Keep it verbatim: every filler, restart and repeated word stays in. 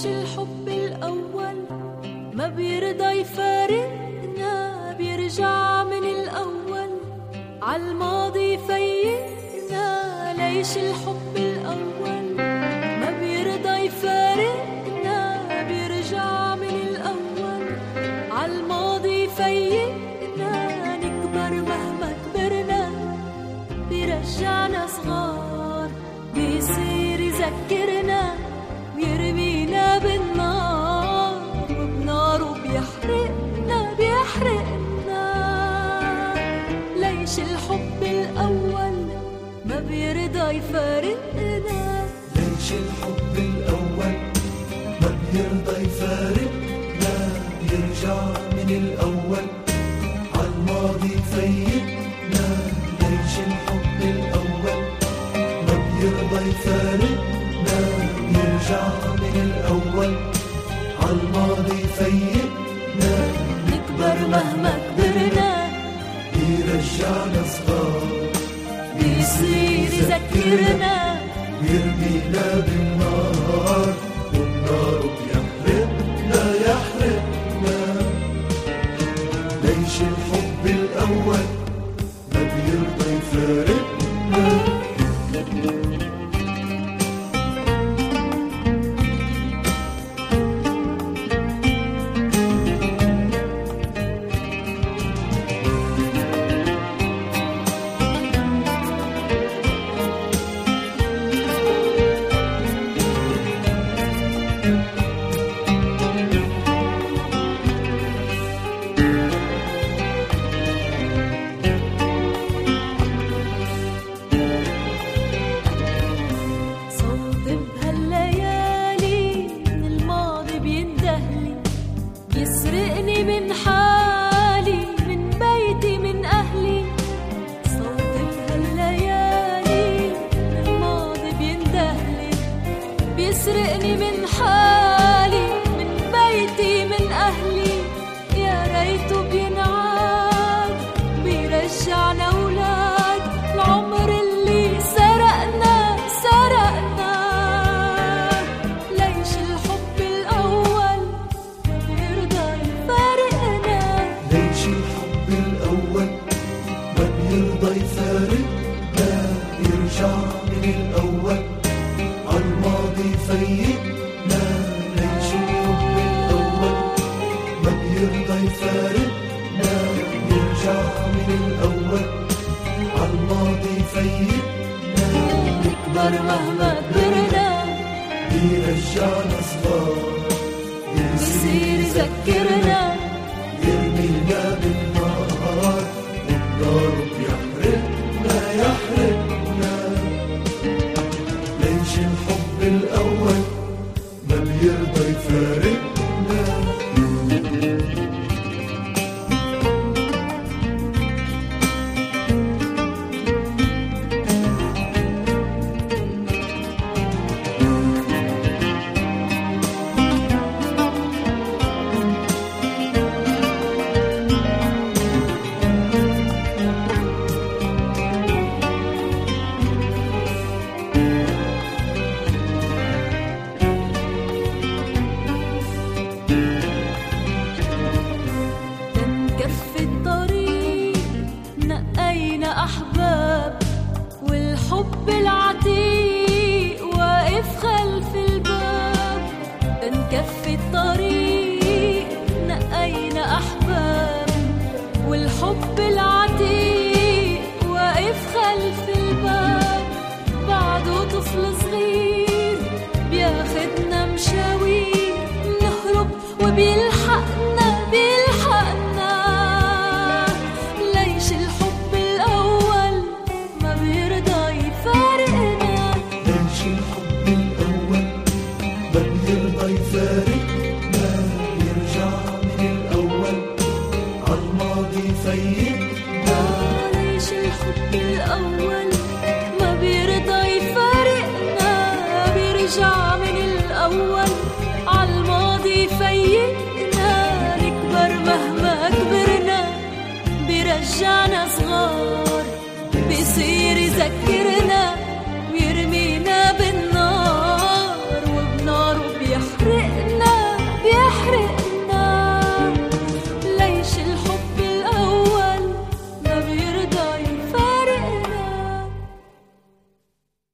ليش الحب الأول ما بيرضى يفارقنا، بيرجع من الأول عالماضي يفيقنا. ليش الحب الأول ما بيرضى يفارقنا، بيرجع من الأول عالماضي يفيقنا. نكبر مهما كبرنا بيرجعنا صغار، بيصير يذكرنا ويرمينا بالنار، وبناره بيحرقنا بيحرقنا. ليش الحب الأول ما بيرضى يفارقنا، ليش الحب الأول ما بيرضى يفارقنا، يرجع من الأول عالماضي يفيقنا. ليش الحب الأول ما بيرضى يفارقنا، يرجع من الأول عالماضي يفيقنا. نكبر مهما كبرنا بيرجعنا صغار، بيصير يذكرنا ويرمينا بالنار، والنار بيحرقنا يحرقنا. ليش الحب الأول ما بيرضى يفارقنا. يسرقني من حالي، من بيتي من أهلي. يا ريته بينعاد بيرجعنا أولاد العمر اللي سرقنا سرقنا. ليش الحب الأول ما بيرضى يفارقنا، ليش الحب الأول ما بيرضى يفارقنا، يرجع من الأول عالماضي يفيقنا. ليش الحب الأول ما بيرضى يفارقنا، يرجع من الأول عالماضي يفيقنا. نكبر مهما كبرنا بيرجعنا صغار، بيصير يذكرنا يرمينا بالنار، والنار بيحرقنا يحرقنا. ليش الحب الأول ما بيرضى يفارقنا. أحباب والحب العتيق واقف خلف الباب. بنكفي الطريق نقينا أحباب والحب العتيق واقف خلف الباب. بعده طفل صغير بياخدنا مشاوير، نهرب وبيلحقنا بيلحقنا. ليش الحب الأول ما بيرضى يفارقنا، ليش الحب الأول ما بيرضى يفارقنا، يرجع من الأول عالماضي يفيقنا. ليش الحب الأول ما بيرضى يفارقنا، بيرجع من الأول عالماضي يفيقنا. نكبر مهما كبرنا بيرجعنا صغار، بيصير يذكرنا